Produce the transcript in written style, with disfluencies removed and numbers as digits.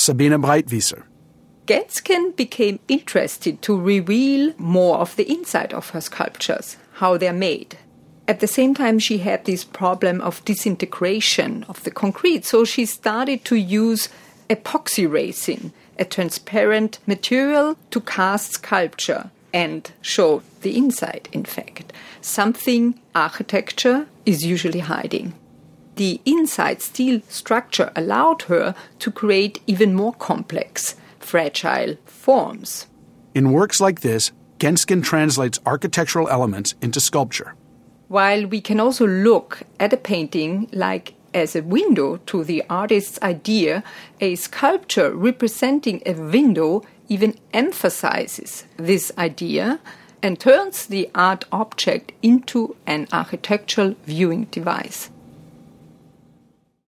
Sabine Breitwieser. Genskin became interested to reveal more of the inside of her sculptures, how they're made. At the same time, she had this problem of disintegration of the concrete, so she started to use epoxy resin, a transparent material to cast sculpture and show the inside, in fact, something architecture is usually hiding. The inside steel structure allowed her to create even more complex, fragile forms. In works like this, Genskin translates architectural elements into sculpture. While we can also look at a painting like as a window to the artist's idea, a sculpture representing a window even emphasizes this idea and turns the art object into an architectural viewing device.